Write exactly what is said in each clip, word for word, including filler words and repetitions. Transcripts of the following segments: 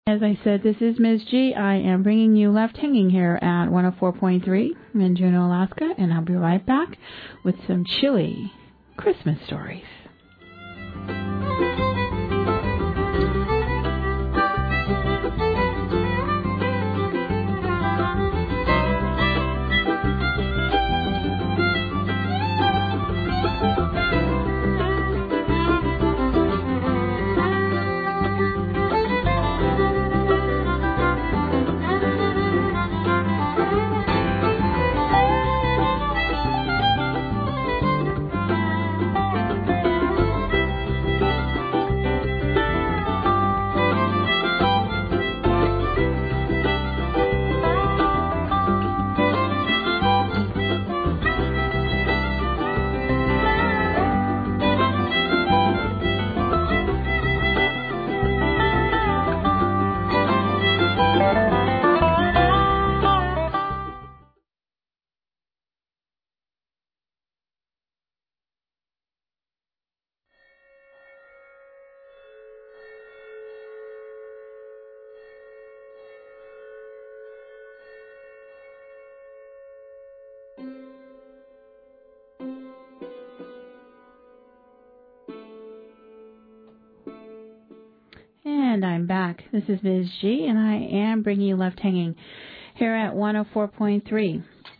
As I said, this is Miz G. I am bringing you Left Hanging here at one oh four point three in Juneau, Alaska, and I'll be right back with some chilly Christmas stories. And I'm back. This is Miz G, and I am bringing you Left Hanging here at one oh four point three.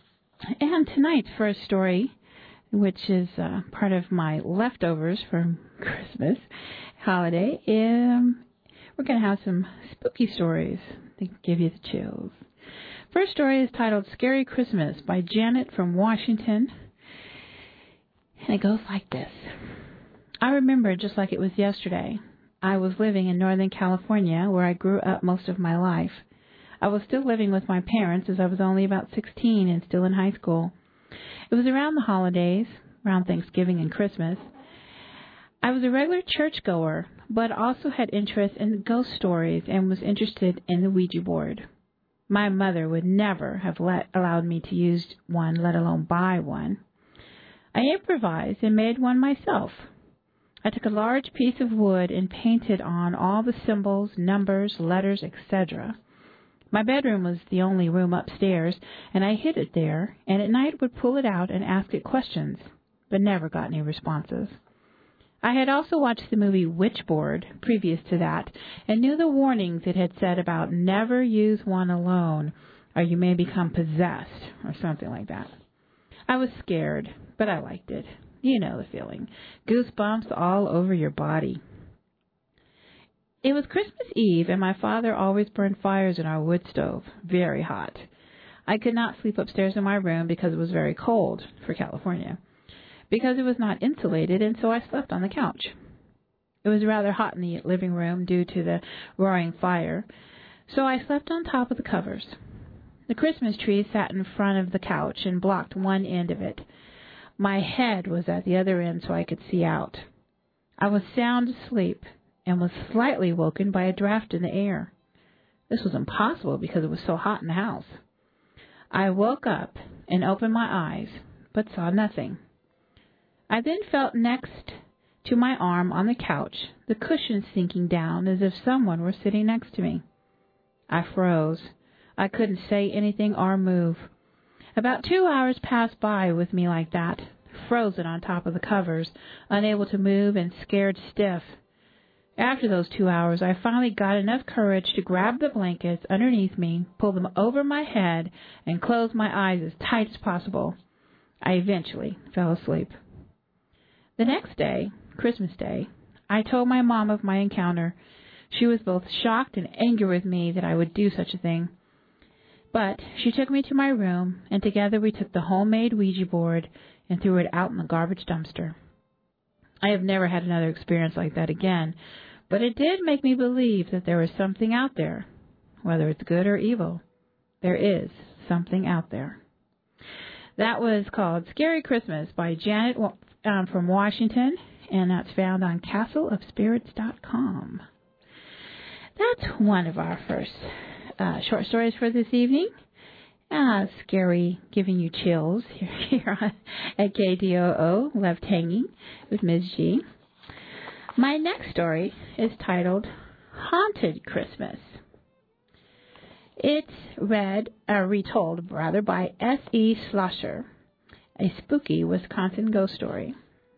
And tonight's first story, which is uh, part of my leftovers from Christmas holiday, um, we're going to have some spooky stories that give you the chills. First story is titled Scary Christmas by Janet from Washington. And it goes like this. I remember just like it was yesterday. I was living in Northern California, where I grew up most of my life. I was still living with my parents as I was only about sixteen and still in high school. It was around the holidays, around Thanksgiving and Christmas. I was a regular churchgoer, but also had interest in ghost stories and was interested in the Ouija board. My mother would never have let, allowed me to use one, let alone buy one. I improvised and made one myself. I took a large piece of wood and painted on all the symbols, numbers, letters, et cetera. My bedroom was the only room upstairs, and I hid it there, and at night would pull it out and ask it questions, but never got any responses. I had also watched the movie Witchboard previous to that, and knew the warnings it had said about never use one alone, or you may become possessed, or something like that. I was scared, but I liked it. You know the feeling. Goosebumps all over your body. It was Christmas Eve, and my father always burned fires in our wood stove, very hot. I could not sleep upstairs in my room because it was very cold for California, because it was not insulated, and so I slept on the couch. It was rather hot in the living room due to the roaring fire, so I slept on top of the covers. The Christmas tree sat in front of the couch and blocked one end of it. My head was at the other end so I could see out. I was sound asleep and was slightly woken by a draft in the air. This was impossible because it was so hot in the house. I woke up and opened my eyes, but saw nothing. I then felt next to my arm on the couch, the cushion sinking down as if someone were sitting next to me. I froze. I couldn't say anything or move. About two hours passed by with me like that, frozen on top of the covers, unable to move and scared stiff. After those two hours, I finally got enough courage to grab the blankets underneath me, pull them over my head, and close my eyes as tight as possible. I eventually fell asleep. The next day, Christmas Day, I told my mom of my encounter. She was both shocked and angry with me that I would do such a thing. But she took me to my room, and together we took the homemade Ouija board and threw it out in the garbage dumpster. I have never had another experience like that again, but it did make me believe that there was something out there, whether it's good or evil. There is something out there. That was called Scary Christmas by Janet um, from Washington, and that's found on castle of spirits dot com. That's one of our first Uh, short stories for this evening. Uh, scary, giving you chills here, here on, at K D O O, Left Hanging with Miz G. My next story is titled Haunted Christmas It's read, uh, retold, rather, by S E Schlosser, a spooky Wisconsin ghost story.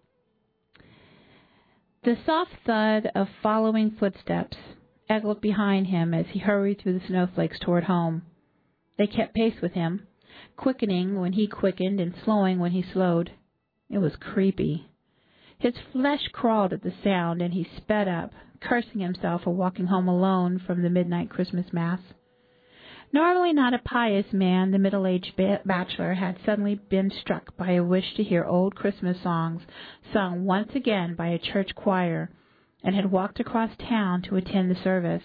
The soft thud of following footsteps echoed behind him as he hurried through the snowflakes toward home. They kept pace with him, quickening when he quickened and slowing when he slowed. It was creepy. His flesh crawled at the sound, and he sped up, cursing himself for walking home alone from the midnight Christmas Mass. Normally not a pious man, the middle-aged ba- bachelor had suddenly been struck by a wish to hear old Christmas songs sung once again by a church choir, and had walked across town to attend the service.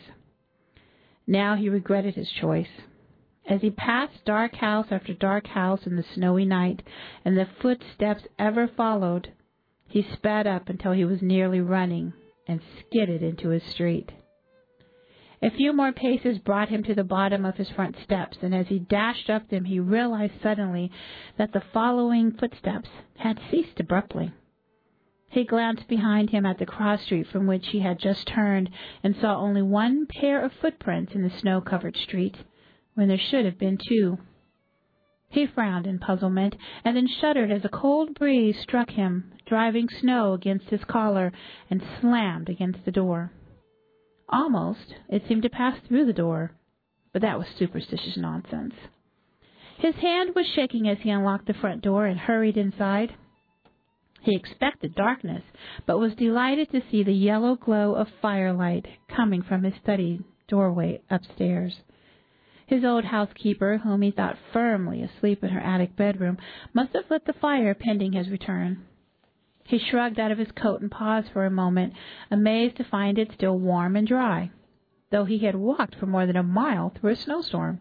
Now he regretted his choice. As he passed dark house after dark house in the snowy night, and the footsteps ever followed, he sped up until he was nearly running, and skidded into his street. A few more paces brought him to the bottom of his front steps, and as he dashed up them he realized suddenly that the following footsteps had ceased abruptly. He glanced behind him at the cross street from which he had just turned, and saw only one pair of footprints in the snow-covered street, when there should have been two. He frowned in puzzlement, and then shuddered as a cold breeze struck him, driving snow against his collar, and slammed against the door. Almost, it seemed to pass through the door, but that was superstitious nonsense. His hand was shaking as he unlocked the front door and hurried inside. He expected darkness, but was delighted to see the yellow glow of firelight coming from his study doorway upstairs. His old housekeeper, whom he thought firmly asleep in her attic bedroom, must have lit the fire pending his return. He shrugged out of his coat and paused for a moment, amazed to find it still warm and dry, though he had walked for more than a mile through a snowstorm.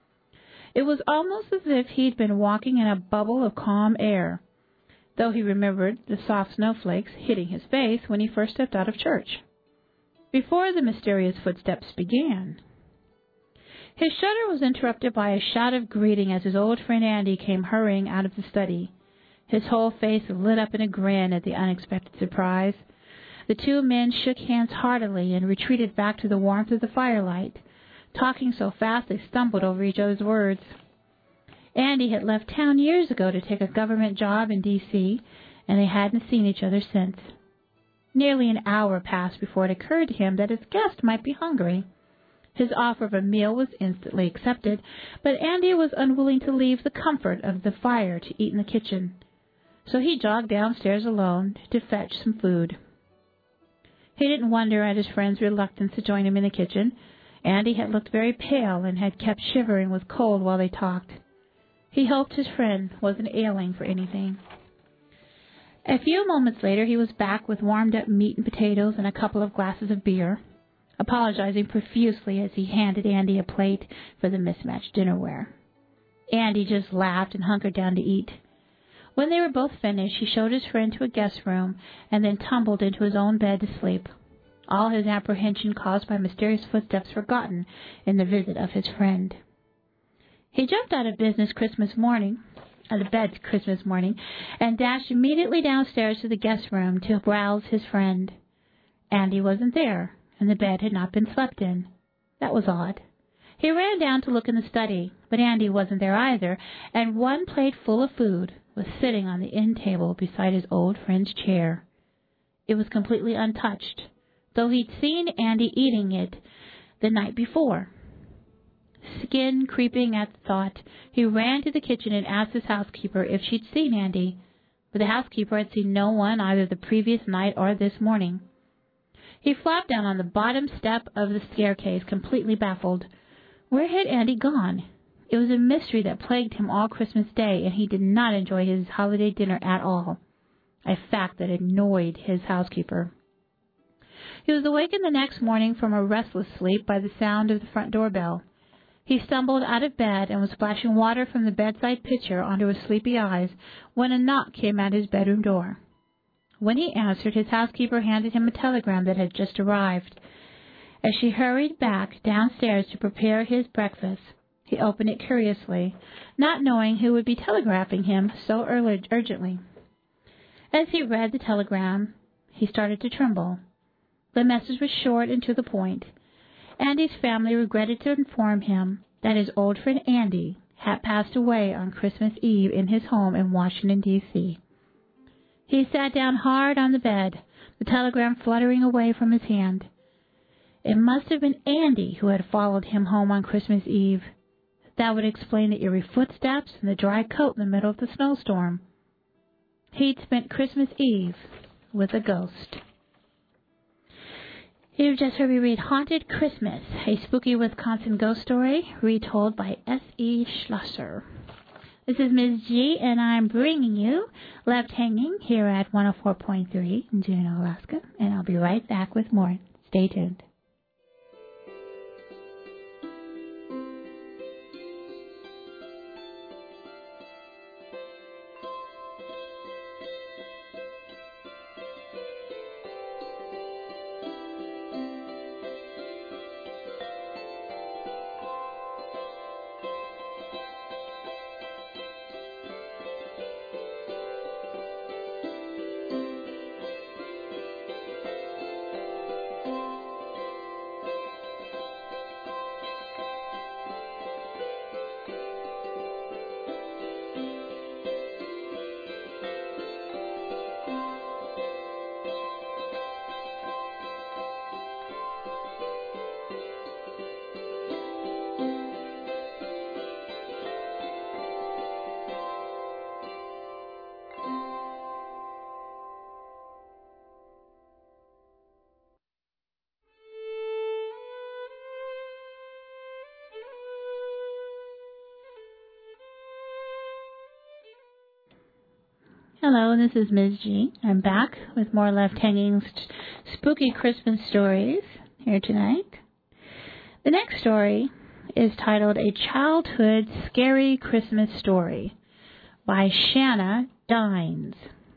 It was almost as if he'd been walking in a bubble of calm air, though he remembered the soft snowflakes hitting his face when he first stepped out of church, before the mysterious footsteps began. His shudder was interrupted by a shout of greeting as his old friend Andy came hurrying out of the study. His whole face lit up in a grin at the unexpected surprise. The two men shook hands heartily and retreated back to the warmth of the firelight, talking so fast they stumbled over each other's words. Andy had left town years ago to take a government job in D C, and they hadn't seen each other since. Nearly an hour passed before it occurred to him that his guest might be hungry. His offer of a meal was instantly accepted, but Andy was unwilling to leave the comfort of the fire to eat in the kitchen, so he jogged downstairs alone to fetch some food. He didn't wonder at his friend's reluctance to join him in the kitchen. Andy had looked very pale and had kept shivering with cold while they talked. He hoped his friend wasn't ailing for anything. A few moments later he was back with warmed-up meat and potatoes and a couple of glasses of beer, apologizing profusely as he handed Andy a plate for the mismatched dinnerware. Andy just laughed and hunkered down to eat. When they were both finished, he showed his friend to a guest room and then tumbled into his own bed to sleep, all his apprehension caused by mysterious footsteps forgotten in the visit of his friend. He jumped out of business Christmas morning, out of bed Christmas morning, and dashed immediately downstairs to the guest room to rouse his friend. Andy wasn't there, and the bed had not been slept in. That was odd. He ran down to look in the study, but Andy wasn't there either, and one plate full of food was sitting on the end table beside his old friend's chair. It was completely untouched, though he'd seen Andy eating it the night before. Skin creeping at the thought, he ran to the kitchen and asked his housekeeper if she'd seen Andy, but the housekeeper had seen no one either the previous night or this morning. He flopped down on the bottom step of the staircase, completely baffled. Where had Andy gone? It was a mystery that plagued him all Christmas Day, and he did not enjoy his holiday dinner at all, a fact that annoyed his housekeeper. He was awakened the next morning from a restless sleep by the sound of the front doorbell. He stumbled out of bed and was splashing water from the bedside pitcher onto his sleepy eyes when a knock came at his bedroom door. When he answered, his housekeeper handed him a telegram that had just arrived. As she hurried back downstairs to prepare his breakfast, he opened it curiously, not knowing who would be telegraphing him so ur- urgently. As he read the telegram, he started to tremble. The message was short and to the point. Andy's family regretted to inform him that his old friend Andy had passed away on Christmas Eve in his home in Washington, D C He sat down hard on the bed, the telegram fluttering away from his hand. It must have been Andy who had followed him home on Christmas Eve. That would explain the eerie footsteps and the dry coat in the middle of the snowstorm. He'd spent Christmas Eve with a ghost. You've just heard me read Haunted Christmas, a spooky Wisconsin ghost story retold by S E Schlosser. This is Miz G, and I'm bringing you Left Hanging here at one oh four point three in Juneau, Alaska, and I'll be right back with more. Stay tuned. Hello, this is Miz G. I'm back with more Left Hanging st- spooky Christmas stories here tonight. The next story is titled A Childhood Scary Christmas Story by Shanna Dines.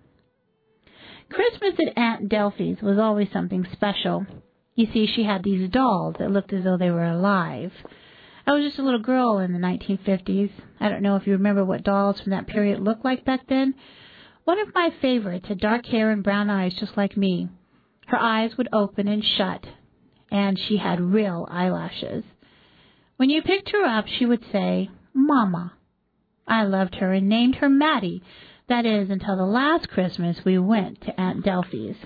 Christmas at Aunt Delphi's was always something special. You see, she had these dolls that looked as though they were alive. I was just a little girl in the nineteen fifties. I don't know if you remember what dolls from that period looked like back then. One of my favorites had dark hair and brown eyes just like me. Her eyes would open and shut, and she had real eyelashes. When you picked her up, she would say, Mama. I loved her and named her Maddie. That is, until the last Christmas we went to Aunt Delphi's.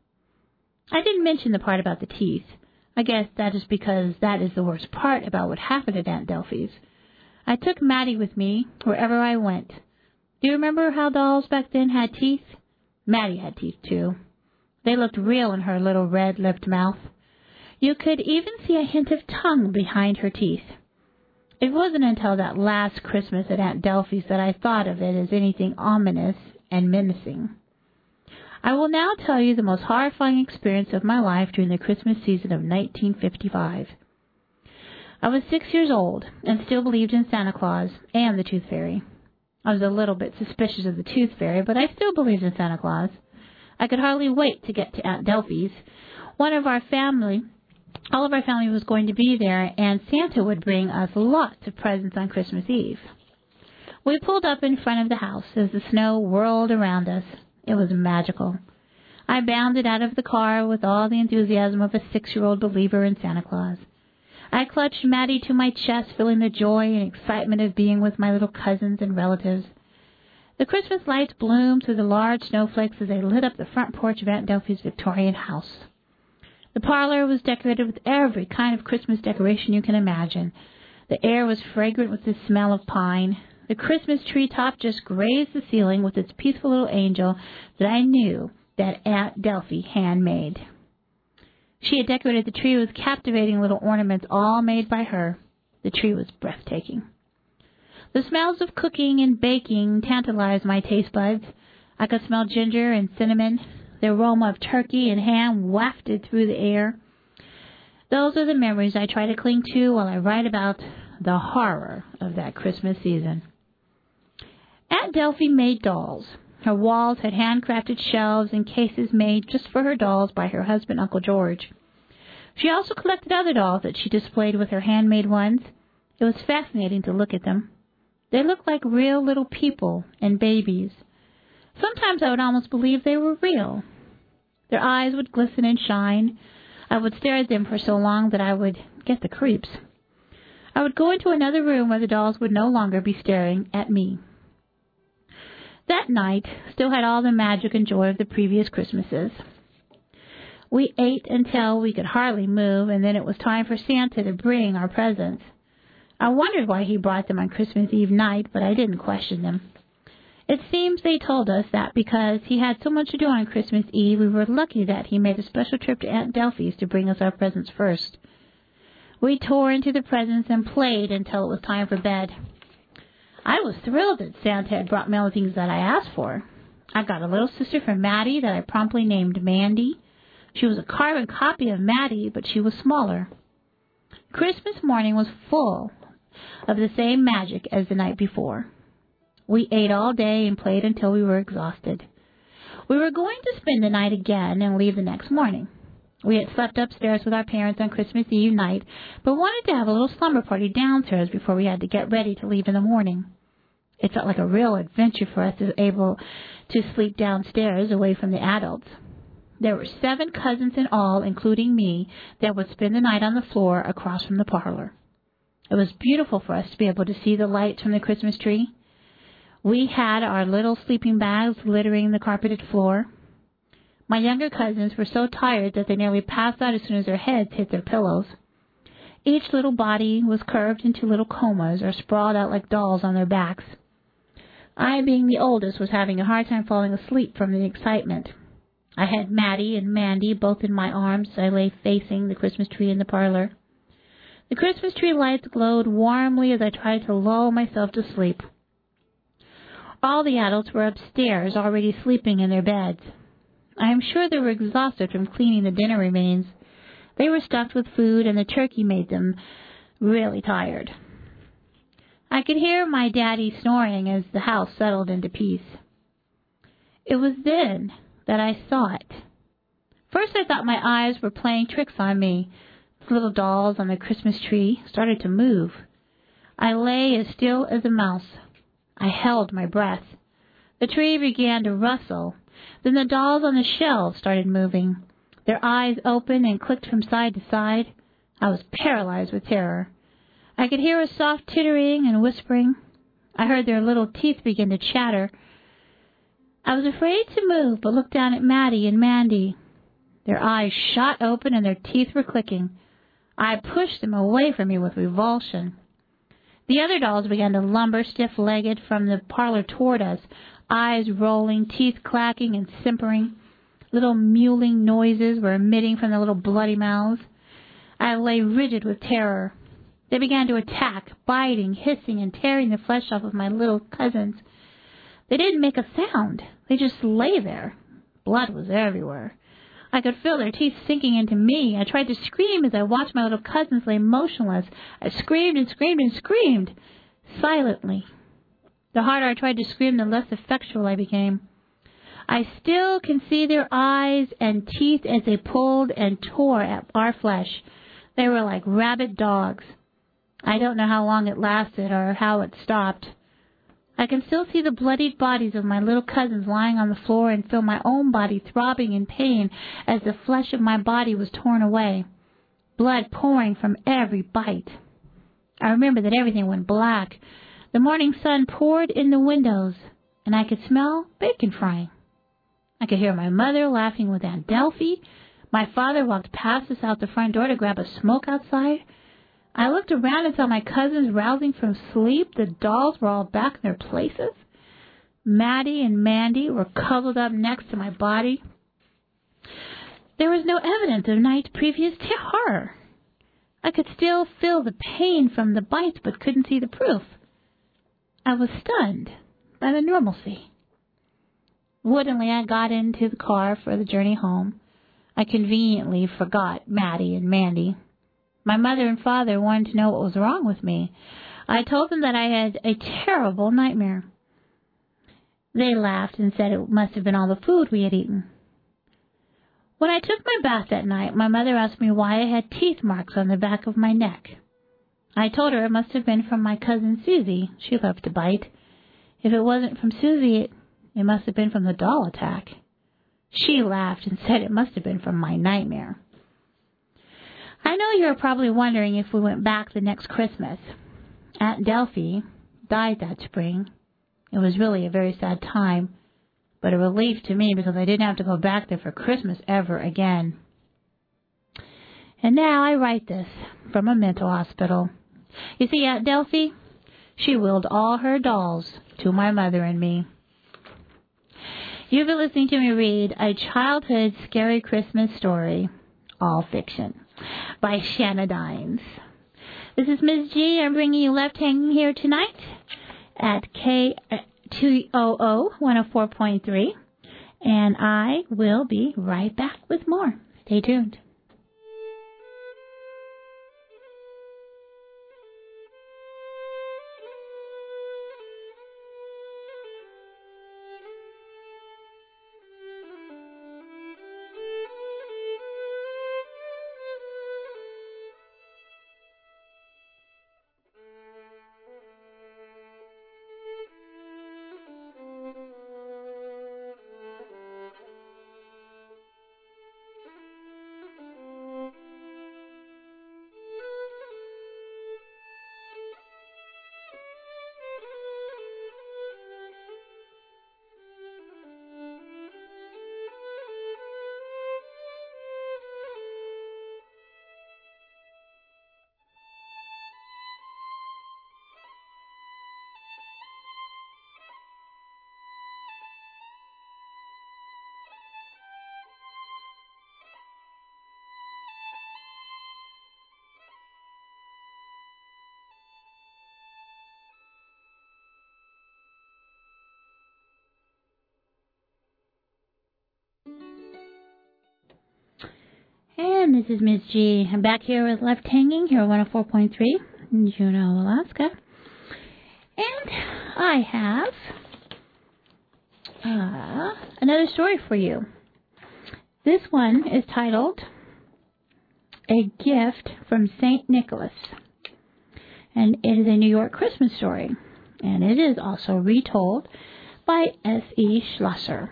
I didn't mention the part about the teeth. I guess that is because that is the worst part about what happened at Aunt Delphi's. I took Maddie with me wherever I went. Do you remember how dolls back then had teeth? Maddie had teeth, too. They looked real in her little red-lipped mouth. You could even see a hint of tongue behind her teeth. It wasn't until that last Christmas at Aunt Delphi's that I thought of it as anything ominous and menacing. I will now tell you the most horrifying experience of my life during the Christmas season of nineteen fifty-five. I was six years old and still believed in Santa Claus and the Tooth Fairy. I was a little bit suspicious of the Tooth Fairy, but I still believed in Santa Claus. I could hardly wait to get to Aunt Delphi's. One of our family, all of our family was going to be there, and Santa would bring us lots of presents on Christmas Eve. We pulled up in front of the house as the snow whirled around us. It was magical. I bounded out of the car with all the enthusiasm of a six-year-old believer in Santa Claus. I clutched Maddie to my chest, feeling the joy and excitement of being with my little cousins and relatives. The Christmas lights bloomed through the large snowflakes as they lit up the front porch of Aunt Delphi's Victorian house. The parlor was decorated with every kind of Christmas decoration you can imagine. The air was fragrant with the smell of pine. The Christmas tree top just grazed the ceiling with its peaceful little angel that I knew that Aunt Delphi handmade. She had decorated the tree with captivating little ornaments, all made by her. The tree was breathtaking. The smells of cooking and baking tantalized my taste buds. I could smell ginger and cinnamon. The aroma of turkey and ham wafted through the air. Those are the memories I try to cling to while I write about the horror of that Christmas season. Aunt Delphi made dolls. Her walls had handcrafted shelves and cases made just for her dolls by her husband, Uncle George. She also collected other dolls that she displayed with her handmade ones. It was fascinating to look at them. They looked like real little people and babies. Sometimes I would almost believe they were real. Their eyes would glisten and shine. I would stare at them for so long that I would get the creeps. I would go into another room where the dolls would no longer be staring at me. That night still had all the magic and joy of the previous Christmases. We ate until we could hardly move, and then it was time for Santa to bring our presents. I wondered why he brought them on Christmas Eve night, but I didn't question them. It seems they told us that because he had so much to do on Christmas Eve, we were lucky that he made a special trip to Aunt Delphi's to bring us our presents first. We tore into the presents and played until it was time for bed. I was thrilled that Santa had brought me all the things that I asked for. I got a little sister for Maddie that I promptly named Mandy. She was a carbon copy of Maddie, but she was smaller. Christmas morning was full of the same magic as the night before. We ate all day and played until we were exhausted. We were going to spend the night again and leave the next morning. We had slept upstairs with our parents on Christmas Eve night, but wanted to have a little slumber party downstairs before we had to get ready to leave in the morning. It felt like a real adventure for us to be able to sleep downstairs away from the adults. There were seven cousins in all, including me, that would spend the night on the floor across from the parlor. It was beautiful for us to be able to see the lights from the Christmas tree. We had our little sleeping bags littering the carpeted floor. My younger cousins were so tired that they nearly passed out as soon as their heads hit their pillows. Each little body was curved into little comas or sprawled out like dolls on their backs. I, being the oldest, was having a hard time falling asleep from the excitement. I had Maddie and Mandy both in my arms as I lay facing the Christmas tree in the parlor. The Christmas tree lights glowed warmly as I tried to lull myself to sleep. All the adults were upstairs, already sleeping in their beds. I am sure they were exhausted from cleaning the dinner remains. They were stuffed with food, and the turkey made them really tired. I could hear my daddy snoring as the house settled into peace. It was then that I saw it. First I thought my eyes were playing tricks on me. The little dolls on the Christmas tree started to move. I lay as still as a mouse. I held my breath. The tree began to rustle. Then the dolls on the shelves started moving. Their eyes opened and clicked from side to side. I was paralyzed with terror. I could hear a soft tittering and whispering. I heard their little teeth begin to chatter. I was afraid to move, but looked down at Maddie and Mandy. Their eyes shot open and their teeth were clicking. I pushed them away from me with revulsion. The other dolls began to lumber stiff-legged from the parlor toward us, eyes rolling, teeth clacking and simpering. Little mewling noises were emitting from their little bloody mouths. I lay rigid with terror. They began to attack, biting, hissing, and tearing the flesh off of my little cousins. They didn't make a sound. They just lay there. Blood was everywhere. I could feel their teeth sinking into me. I tried to scream as I watched my little cousins lay motionless. I screamed and screamed and screamed, silently. The harder I tried to scream, the less effectual I became. I still can see their eyes and teeth as they pulled and tore at our flesh. They were like rabid dogs. I don't know how long it lasted or how it stopped. I can still see the bloodied bodies of my little cousins lying on the floor and feel my own body throbbing in pain as the flesh of my body was torn away, blood pouring from every bite. I remember that everything went black. The morning sun poured in the windows, and I could smell bacon frying. I could hear my mother laughing with Aunt Delphi. My father walked past us out the front door to grab a smoke outside. I looked around and saw my cousins rousing from sleep. The dolls were all back in their places. Maddie and Mandy were cuddled up next to my body. There was no evidence of night's previous horror. I could still feel the pain from the bites, but couldn't see the proof. I was stunned by the normalcy. Woodenly, I got into the car for the journey home. I conveniently forgot Maddie and Mandy. My mother and father wanted to know what was wrong with me. I told them that I had a terrible nightmare. They laughed and said it must have been all the food we had eaten. When I took my bath that night, my mother asked me why I had teeth marks on the back of my neck. I told her it must have been from my cousin Susie. She loved to bite. If it wasn't from Susie, it, it must have been from the doll attack. She laughed and said it must have been from my nightmare. I know you're probably wondering if we went back the next Christmas. Aunt Delphi died that spring. It was really a very sad time, but a relief to me because I didn't have to go back there for Christmas ever again. And now I write this from a mental hospital. You see, Aunt Delphi, she willed all her dolls to my mother and me. You've been listening to me read A Childhood Scary Christmas Story, all fiction, by Shanna Dines. This is Miz G. I'm bringing you Left Hanging here tonight at K two O O one oh four point three, and I will be right back with more. Stay tuned. And this is Miz G. I'm back here with Left Hanging here at one oh four point three in Juneau, Alaska. And I have uh, another story for you. This one is titled A Gift from Saint Nicholas. And it is a New York Christmas story. And it is also retold by S E Schlosser.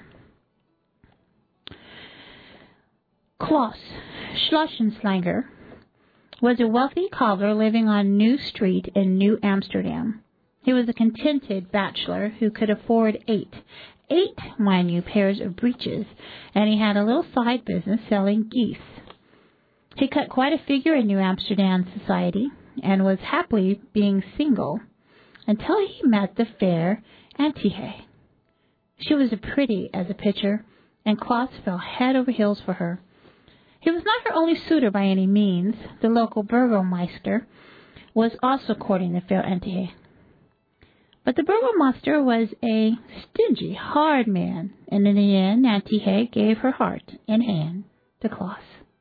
Klaus Schlossenslager was a wealthy cobbler living on New Street in New Amsterdam. He was a contented bachelor who could afford eight, eight, mind you, pairs of breeches, and he had a little side business selling geese. He cut quite a figure in New Amsterdam society and was happily being single until he met the fair Antje. She was as pretty as a picture, and Klaus fell head over heels for her. He was not her only suitor by any means. The local burgomeister was also courting the fair Antje. But the burgomaster was a stingy, hard man, and in the end, Antje gave her heart and hand to Klaus.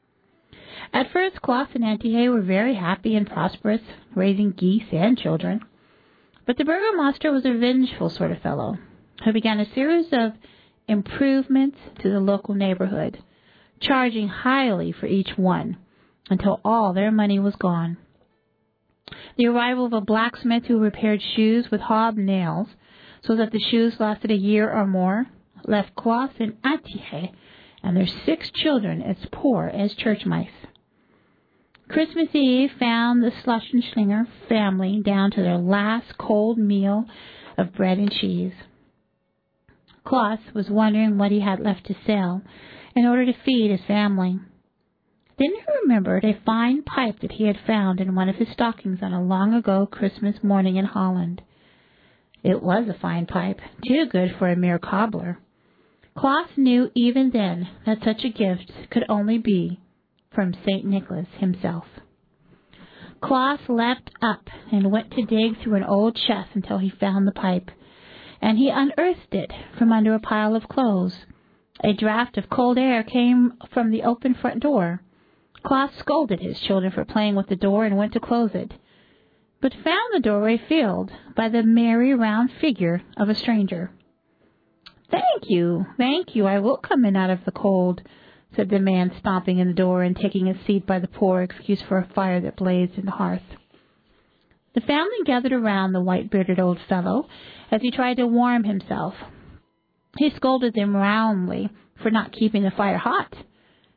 At first, Klaus and Antje were very happy and prosperous, raising geese and children. But the burgomaster was a vengeful sort of fellow, who began a series of improvements to the local neighborhood, charging highly for each one, until all their money was gone. The arrival of a blacksmith who repaired shoes with hobnails, so that the shoes lasted a year or more, left Klaus and Antje and their six children as poor as church mice. Christmas Eve found the Schlossenslager family down to their last cold meal of bread and cheese. Klaus was wondering what he had left to sell in order to feed his family. Then he remembered a fine pipe that he had found in one of his stockings on a long-ago Christmas morning in Holland. It was a fine pipe, too good for a mere cobbler. Klaus knew even then that such a gift could only be from Saint Nicholas himself. Klaus leapt up and went to dig through an old chest until he found the pipe, and he unearthed it from under a pile of clothes. A draught of cold air came from the open front door. Klaus scolded his children for playing with the door and went to close it, but found the doorway filled by the merry round figure of a stranger. "Thank you, thank you, I will come in out of the cold," said the man, stomping in the door and taking a seat by the poor excuse for a fire that blazed in the hearth. The family gathered around the white-bearded old fellow as he tried to warm himself. He scolded them roundly for not keeping the fire hot,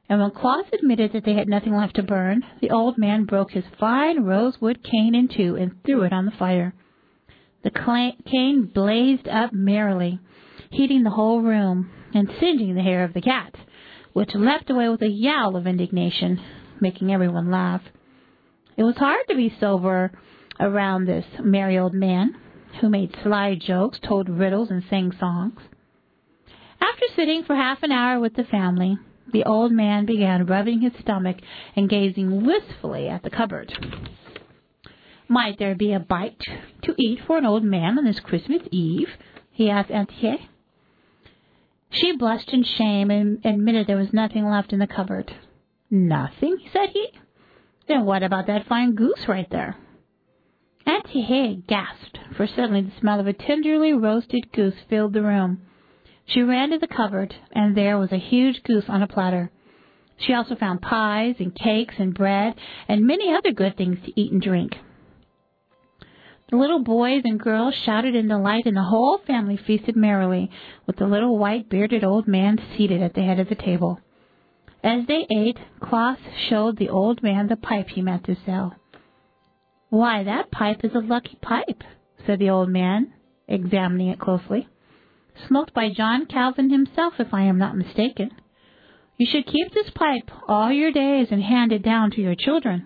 And when Claus admitted that they had nothing left to burn, the old man broke his fine rosewood cane in two and threw it on the fire. The cane blazed up merrily, heating the whole room and singeing the hair of the cat, which leapt away with a yowl of indignation, making everyone laugh. It was hard to be sober around this merry old man, who made sly jokes, told riddles, and sang songs. After sitting for half an hour with the family, the old man began rubbing his stomach and gazing wistfully at the cupboard. "Might there be a bite to eat for an old man on this Christmas Eve?" he asked Auntie Hay. She blushed in shame and admitted there was nothing left in the cupboard. "Nothing?" said he. "Then what about that fine goose right there?" Auntie Hay gasped, for suddenly the smell of a tenderly roasted goose filled the room. She ran to the cupboard, and there was a huge goose on a platter. She also found pies and cakes and bread and many other good things to eat and drink. The little boys and girls shouted in delight, and the whole family feasted merrily, with the little white-bearded old man seated at the head of the table. As they ate, Claus showed the old man the pipe he meant to sell. "Why, that pipe is a lucky pipe," said the old man, examining it closely. "Smoked by John Calvin himself, if I am not mistaken. You should keep this pipe all your days and hand it down to your children."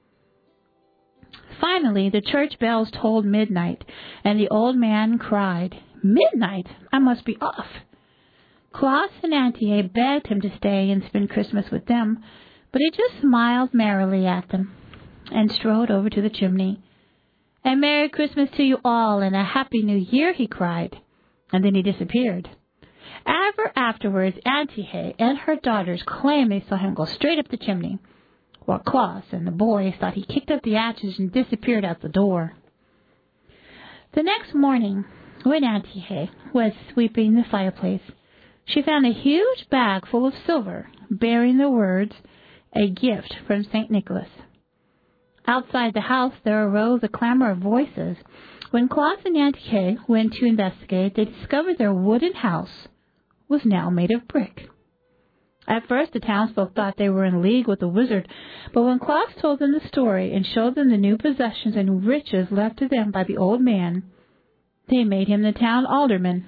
Finally, the church bells tolled midnight, and the old man cried, "Midnight! I must be off." Claus and Auntie Hay begged him to stay and spend Christmas with them, but he just smiled merrily at them and strode over to the chimney. "A Merry Christmas to you all, and a Happy New Year," he cried, and then he disappeared. Ever afterwards, Auntie Hay and her daughters claimed they saw him go straight up the chimney, while Claus and the boys thought he kicked up the ashes and disappeared out the door. The next morning, when Auntie Hay was sweeping the fireplace, she found a huge bag full of silver, bearing the words, "A gift from Saint Nicholas." Outside the house there arose a clamor of voices. When Claus and Auntie Hay went to investigate, they discovered their wooden house was now made of brick. At first the townsfolk thought they were in league with the wizard, but when Claus told them the story and showed them the new possessions and riches left to them by the old man, they made him the town alderman.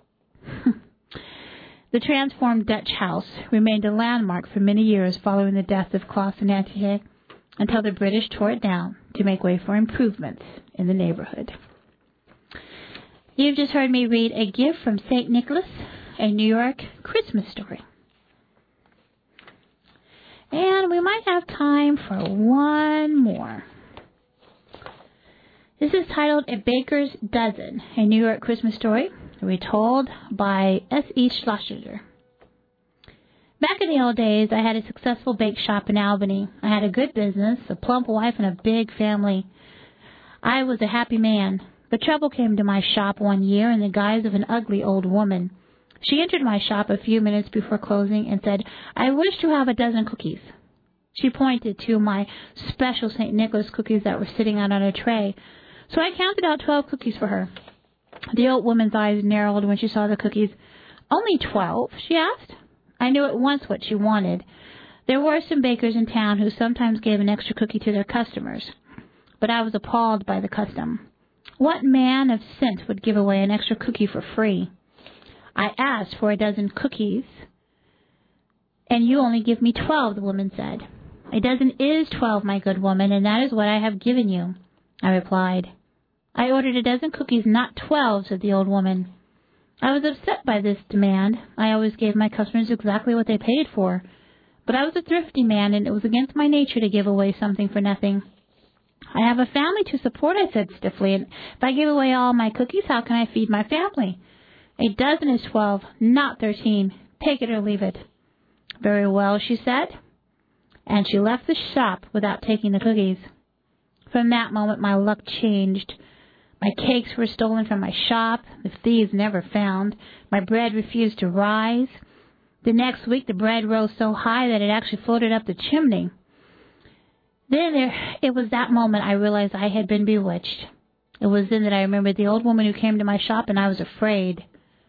The transformed Dutch house remained a landmark for many years following the death of Claus and Auntie Hay, until the British tore it down to make way for improvements in the neighborhood. You've just heard me read A Gift from Saint Nicholas, a New York Christmas story. And we might have time for one more. This is titled A Baker's Dozen, a New York Christmas story, retold by S E Schlesinger. Back in the old days, I had a successful bake shop in Albany. I had a good business, a plump wife, and a big family. I was a happy man. But trouble came to my shop one year in the guise of an ugly old woman. She entered my shop a few minutes before closing and said, "I wish to have a dozen cookies." She pointed to my special Saint Nicholas cookies that were sitting out on a tray. So I counted out twelve cookies for her. The old woman's eyes narrowed when she saw the cookies. "Only twelve?" she asked. I knew at once what she wanted. There were some bakers in town who sometimes gave an extra cookie to their customers, but I was appalled by the custom. What man of sense would give away an extra cookie for free? I asked for a dozen cookies, and you only give me twelve, the woman said. "A dozen is twelve, my good woman, and that is what I have given you," I replied. "I ordered a dozen cookies, not twelve," said the old woman. I was upset by this demand. I always gave my customers exactly what they paid for. But I was a thrifty man, and it was against my nature to give away something for nothing. "I have a family to support," I said stiffly, "and if I give away all my cookies, how can I feed my family? A dozen is twelve, not thirteen. Take it or leave it." "Very well," she said, and she left the shop without taking the cookies. From that moment, my luck changed. My cakes were stolen from my shop, the thieves never found. My bread refused to rise. The next week, the bread rose so high that it actually floated up the chimney. Then there, it was that moment I realized I had been bewitched. It was then that I remembered the old woman who came to my shop, and I was afraid.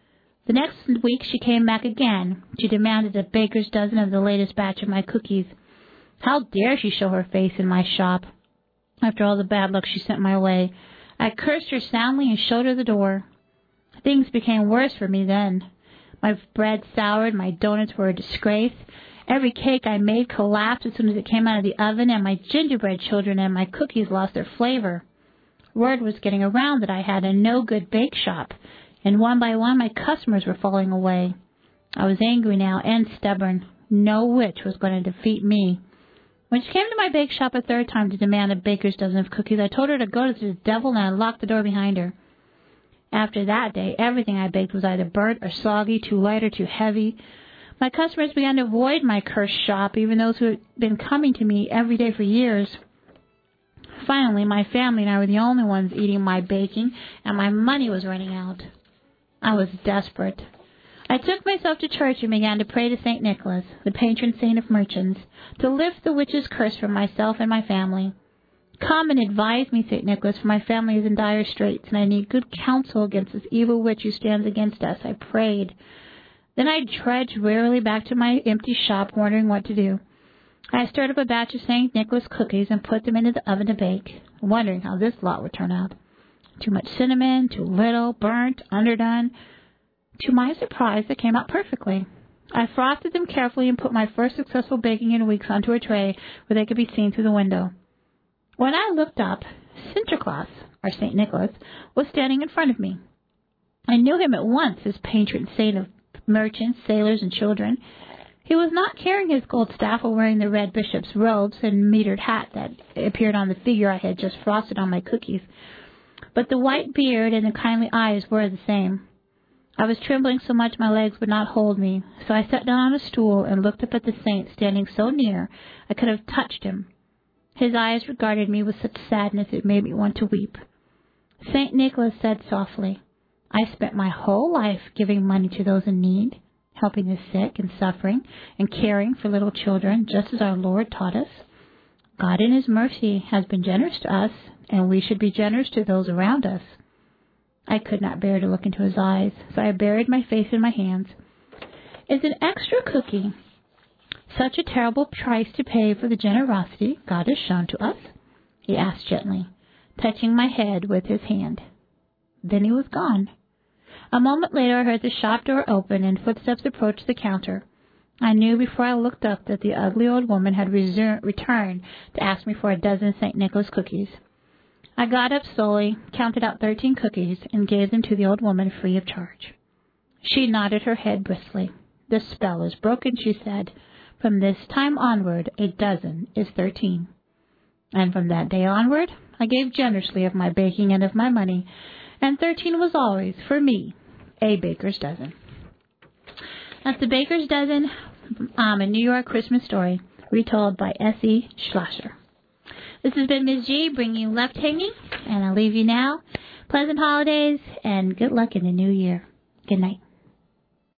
The next week she came back again. She demanded a baker's dozen of the latest batch of my cookies. How dare she show her face in my shop? After all the bad luck she sent my way, I cursed her soundly and showed her the door. Things became worse for me then. My bread soured, my donuts were a disgrace. Every cake I made collapsed as soon as it came out of the oven, and my gingerbread children and my cookies lost their flavor. Word was getting around that I had a no-good bake shop, and one by one my customers were falling away. I was angry now and stubborn. No witch was going to defeat me. When she came to my bake shop a third time to demand a baker's dozen of cookies, I told her to go to the devil, and I locked the door behind her. After that day, everything I baked was either burnt or soggy, too light or too heavy. My customers began to avoid my cursed shop, even those who had been coming to me every day for years. Finally, my family and I were the only ones eating my baking, and my money was running out. I was desperate. I took myself to church and began to pray to Saint Nicholas, the patron saint of merchants, to lift the witch's curse from myself and my family. Come and advise me, Saint Nicholas, for my family is in dire straits, and I need good counsel against this evil witch who stands against us, I prayed. Then I trudged wearily back to my empty shop, wondering what to do. I stirred up a batch of Saint Nicholas cookies and put them into the oven to bake, wondering how this lot would turn out. Too much cinnamon, too little, burnt, underdone. To my surprise, they came out perfectly. I frosted them carefully and put my first successful baking in weeks onto a tray where they could be seen through the window. When I looked up, Sinterklaas, or Saint Nicholas, was standing in front of me. I knew him at once as patron saint of merchants, sailors, and children. He was not carrying his gold staff or wearing the red bishop's robes and metered hat that appeared on the figure I had just frosted on my cookies, but the white beard and the kindly eyes were the same. I was trembling so much my legs would not hold me, so I sat down on a stool and looked up at the saint standing so near I could have touched him. His eyes regarded me with such sadness it made me want to weep. Saint Nicholas said softly, I spent my whole life giving money to those in need, helping the sick and suffering, and caring for little children, just as our Lord taught us. God in His mercy has been generous to us, and we should be generous to those around us. I could not bear to look into his eyes, so I buried my face in my hands. Is an extra cookie such a terrible price to pay for the generosity God has shown to us? He asked gently, touching my head with his hand. Then he was gone. A moment later I heard the shop door open and footsteps approach the counter. I knew before I looked up that the ugly old woman had reser- returned to ask me for a dozen Saint Nicholas cookies. I got up slowly, counted out thirteen cookies, and gave them to the old woman free of charge. She nodded her head briskly. The spell is broken, she said. From this time onward, a dozen is thirteen. And from that day onward, I gave generously of my baking and of my money, and thirteen was always, for me, a baker's dozen. That's the Baker's Dozen, um, a New York Christmas story, retold by S E Schlasser. This has been Miz G bringing you Left Hanging, and I'll leave you now. Pleasant holidays and good luck in the new year. Good night.